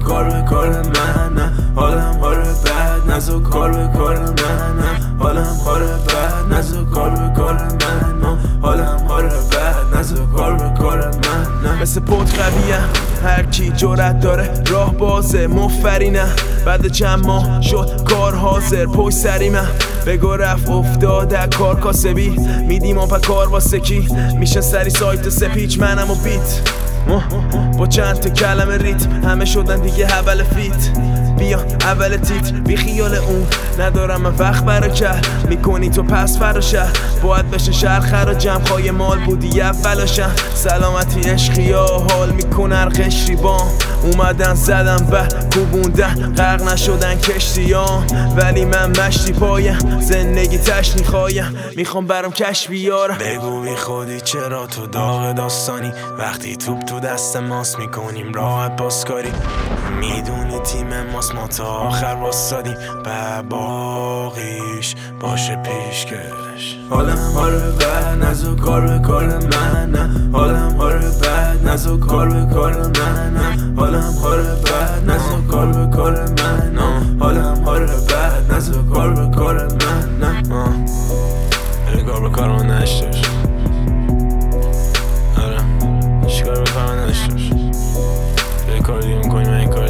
کار به کار من نه، حالم حال بد نزو کار به کار من نه، حالم حال بد نزو کار به کار من نه، حالم حال بد نزو کار به کار من نه. مثل پوت قویه هر کی جرأت داره راه بازه مفری نه، بعد چند ماه شد کار حاضر پشت سری من بگو رفت افتاده کار کاسبی میدیم و کار واسه کی میشه سری سایت سپیچ منم و بیت با چند تا کلمه ریت همه شدن دیگه حول فیت بیا اول تیتر بی خیال اون ندارم من وقت برا کر میکنی تو پس فراشه باید بشه شهر خرا جمع خواهی مال بودی اولاشم سلامتی عشقیا حال میکنه هر قشری بام اومدن زدن به کوبوندن غرق نشدن کشتیام ولی من مشتی پایم زندگی تشنی خوایم میخوام برام کش بیارم. بگو بی خودی چرا تو داغ داستانی وقتی توپ تو دست ماست میکنیم راحت پاسکاری میدونی تیم ماست ما تا آخر واسادیم باقیش باشه پیشکش. حالم حال بد نزو کار به کار من نه، حالم حال بد نزو کار به کار من نه، حالم حال بد نزو کار به کار من نه، حالم حال بد نزو کار به کار من نه. کار به کار من نشتش آره چیکار به کار من نشتش به کار دیگه میکنی من این کار